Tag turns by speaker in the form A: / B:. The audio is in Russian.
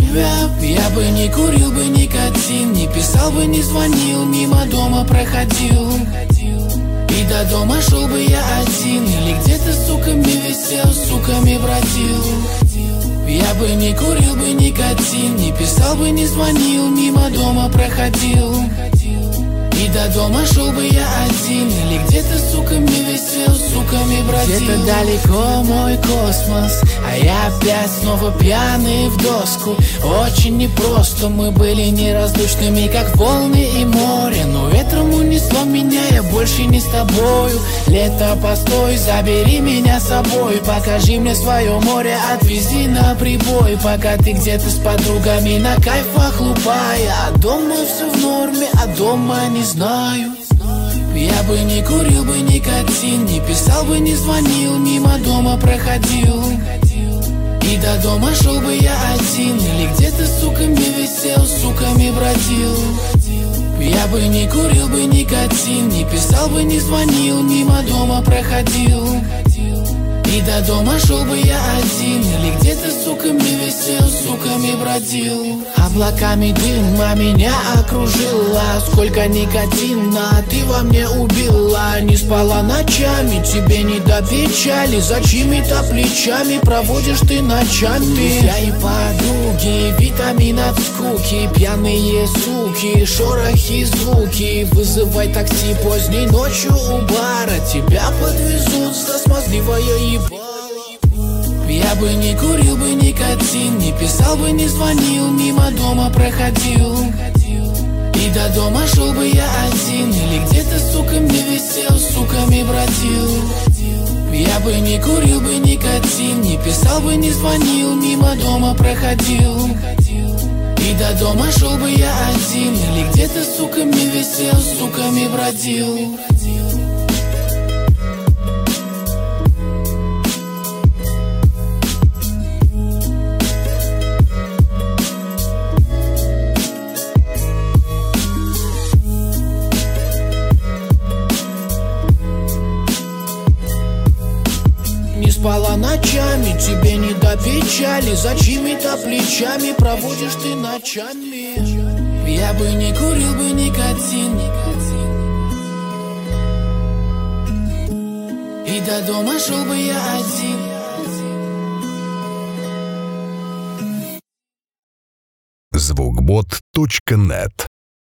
A: Я бы не курил бы никотин, не писал бы, не звонил, мимо дома проходил. И до дома шел бы я один, или где-то с суками висел, с суками бродил. Я бы не курил бы никотин, не писал бы, не звонил, мимо дома проходил. И до дома шел бы я один, или где-то с суками висел, с суками бродил. Где-то далеко мой космос, а я опять снова пьяный в доску. Очень непросто, мы были неразлучными, как волны и море. Но ветром унесло меня, я больше не с тобою. Лето, постой, забери меня с собой. Покажи мне свое море, отвези на прибой. Пока ты где-то с подругами на кайфах лупая. А дома все в норме, а дома не знаю. Я бы не курил бы никотин, не писал бы, не звонил, мимо дома проходил. И до дома шел бы я один, или где-то с суками висел, с суками бродил. Я бы не курил бы никотин, не писал бы, не звонил, мимо дома проходил. И до дома шел бы я один, или где-то с суками висел, с суками бродил. Облаками дыма меня окружила, сколько никотина ты во мне убила. Не спала ночами, тебе не до печали, за чьими-то плечами проводишь ты ночами. Друзья и подруги, витамин от скуки, пьяные суки, шорохи, звуки. Вызывай такси поздней ночью у бара, тебя подвезут за смазливое ебало. Я бы не курил бы никотин, не писал бы, не звонил, мимо дома проходил. И до дома шел бы я один, или где-то с суками висел, с суками бродил. Я бы не курил бы никотин, не писал бы, не звонил, мимо дома проходил. И до дома шел бы я один, или где-то с суками висел, с суками бродил. Не спала ночами, тебе не до печали, за чьими-то плечами проводишь ты ночами. Я бы не курил бы никотин, и до дома шел бы я один.
B: Звукбот.нет